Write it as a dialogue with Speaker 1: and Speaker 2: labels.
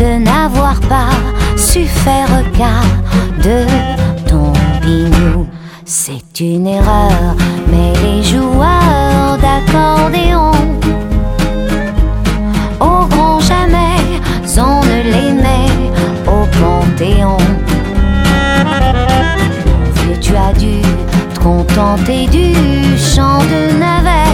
Speaker 1: de n'avoir pas su faire cas de ton bignou. C'est une erreur, mais les joueurs d'accordéon au grand jamais, on ne les met au Panthéon. Mon vieux, tu as dû te contenter du chant de Navet.